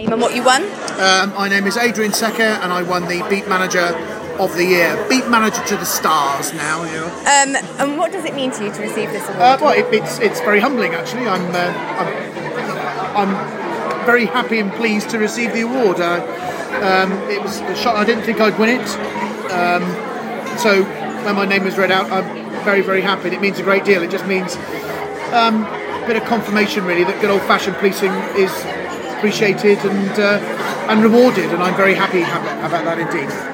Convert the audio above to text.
name and what you won? My name is Adrian Secker, and I won the Beat Manager of the Year. Beat Manager to the stars now, you know. And what does it mean to you to receive this award? It's very humbling, actually. I'm very happy and pleased to receive the award. It was a shot. I didn't think I'd win it. So when my name was read out, I'm very, very happy. It means a great deal. It just means a bit of confirmation, really, that good old-fashioned policing is appreciated and rewarded, and I'm very happy about that indeed.